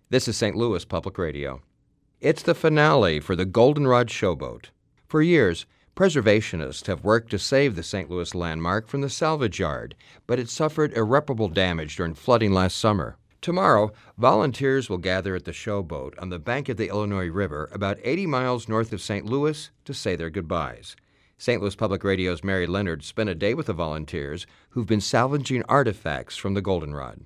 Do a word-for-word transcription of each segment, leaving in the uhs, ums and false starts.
This is Saint Louis Public Radio. It's the finale for the Goldenrod Showboat. For years, preservationists have worked to save the Saint Louis landmark from the salvage yard, but it suffered irreparable damage during flooding last summer. Tomorrow, volunteers will gather at the showboat on the bank of the Illinois River about eighty miles north of Saint Louis to say their goodbyes. Saint Louis Public Radio's Mary Leonard spent a day with the volunteers who've been salvaging artifacts from the Goldenrod.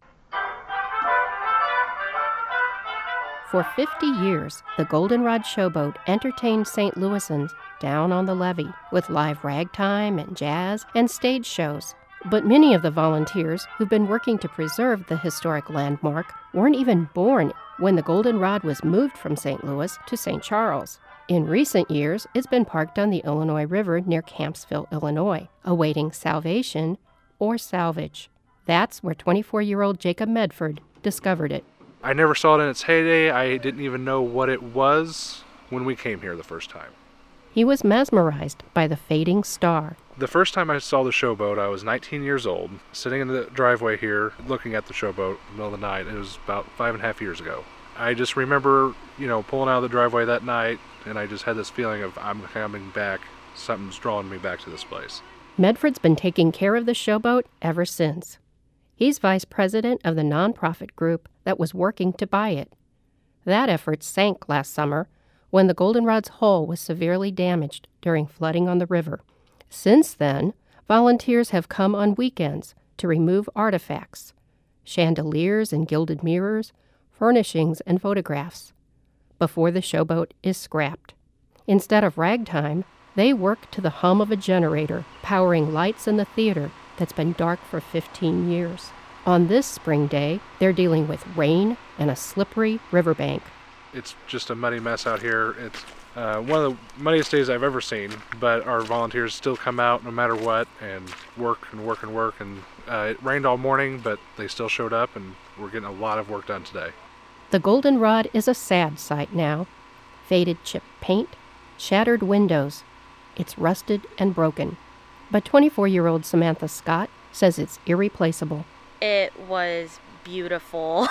For fifty years, the Goldenrod Showboat entertained Saint Louisans down on the levee with live ragtime and jazz and stage shows. But many of the volunteers who've been working to preserve the historic landmark weren't even born when the Goldenrod was moved from Saint Louis to Saint Charles. In recent years, it's been parked on the Illinois River near Campsville, Illinois, awaiting salvation or salvage. That's where twenty-four-year-old Jacob Medford discovered it. I never saw it in its heyday. I didn't even know what it was when we came here the first time. He was mesmerized by the fading star. The first time I saw the showboat, I was nineteen years old, sitting in the driveway here, looking at the showboat in the middle of the night. It was about five and a half years ago. I just remember, you know, pulling out of the driveway that night, and I just had this feeling of, I'm coming back. Something's drawing me back to this place. Medford's been taking care of the showboat ever since. He's vice president of the nonprofit group that was working to buy it. That effort sank last summer when the Goldenrod's hull was severely damaged during flooding on the river. Since then, volunteers have come on weekends to remove artifacts, chandeliers and gilded mirrors, furnishings and photographs, before the showboat is scrapped. Instead of ragtime, they work to the hum of a generator, powering lights in the theater that's been dark for fifteen years. On this spring day, they're dealing with rain and a slippery riverbank. It's just a muddy mess out here. It's uh, one of the muddiest days I've ever seen, but our volunteers still come out no matter what and work and work and work. And uh, it rained all morning, but they still showed up, and we're getting a lot of work done today. The Goldenrod is a sad sight now. Faded chipped paint, shattered windows. It's rusted and broken. But twenty-four-year-old Samantha Scott says it's irreplaceable. It was beautiful.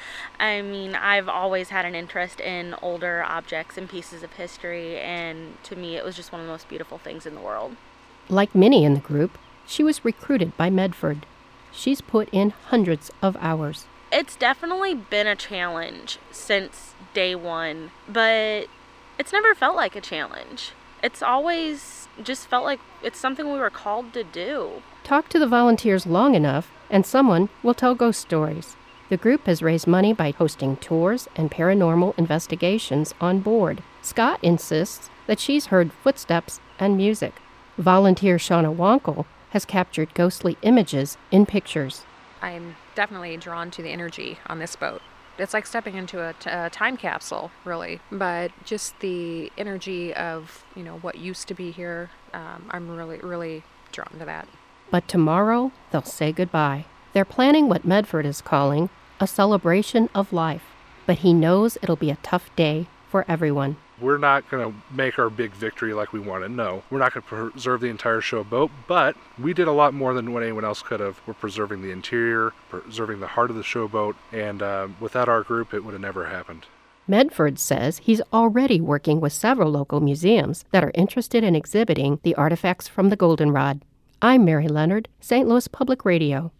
I mean, I've always had an interest in older objects and pieces of history, and to me it was just one of the most beautiful things in the world. Like many in the group, she was recruited by Medford. She's put in hundreds of hours. It's definitely been a challenge since day one, but it's never felt like a challenge. It's always just felt like it's something we were called to do. Talk to the volunteers long enough, and someone will tell ghost stories. The group has raised money by hosting tours and paranormal investigations on board. Scott insists that she's heard footsteps and music. Volunteer Shauna Wankel has captured ghostly images in pictures. I'm definitely drawn to the energy on this boat. It's like stepping into a, t- a time capsule, really. But just the energy of, you know, what used to be here, um, I'm really, really drawn to that. But tomorrow, they'll say goodbye. They're planning what Medford is calling a celebration of life. But he knows it'll be a tough day for everyone. We're not going to make our big victory like we wanted. No, we're not going to preserve the entire showboat, but we did a lot more than what anyone else could have. We're preserving the interior, preserving the heart of the showboat, and uh, without our group, it would have never happened. Medford says he's already working with several local museums that are interested in exhibiting the artifacts from the Goldenrod. I'm Mary Leonard, Saint Louis Public Radio.